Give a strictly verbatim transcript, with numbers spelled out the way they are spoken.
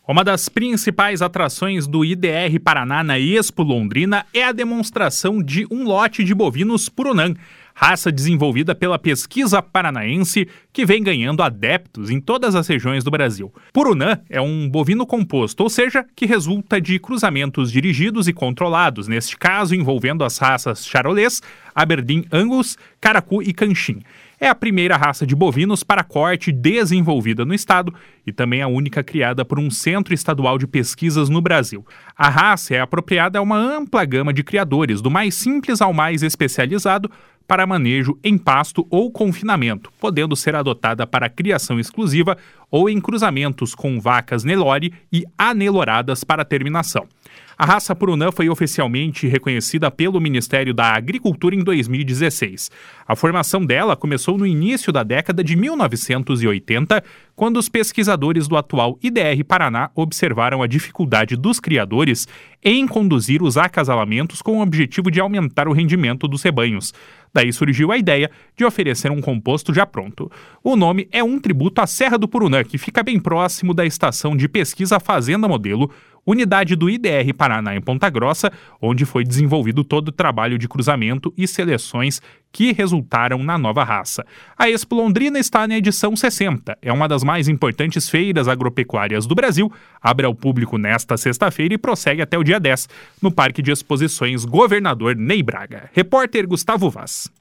Uma das principais atrações do I D R Paraná na Expo Londrina é a demonstração de um lote de bovinos Purunã, raça desenvolvida pela pesquisa paranaense que vem ganhando adeptos em todas as regiões do Brasil. Purunã é um bovino composto, ou seja, que resulta de cruzamentos dirigidos e controlados, neste caso envolvendo as raças Charolês, Aberdeen Angus, Caracu e Canchim. É a primeira raça de bovinos para corte desenvolvida no estado e também a única criada por um centro estadual de pesquisas no Brasil. A raça é apropriada a uma ampla gama de criadores, do mais simples ao mais especializado, para manejo em pasto ou confinamento, podendo ser adotada para criação exclusiva ou em cruzamentos com vacas Nelore e aneloradas para terminação. A raça Purunã foi oficialmente reconhecida pelo Ministério da Agricultura em dois mil e dezesseis. A formação dela começou no início da década de mil novecentos e oitenta, quando os pesquisadores do atual I D R Paraná observaram a dificuldade dos criadores em conduzir os acasalamentos com o objetivo de aumentar o rendimento dos rebanhos. Daí surgiu a ideia de oferecer um composto já pronto. O nome é um tributo à Serra do Purunã, que fica bem próximo da estação de pesquisa Fazenda Modelo, unidade do I D R Paraná em Ponta Grossa, onde foi desenvolvido todo o trabalho de cruzamento e seleções que resultaram na nova raça. A Expo Londrina está na edição sessenta. É uma das mais importantes feiras agropecuárias do Brasil. Abre ao público nesta sexta-feira e prossegue até o dia dez, no Parque de Exposições Governador Ney Braga. Repórter Gustavo Vaz.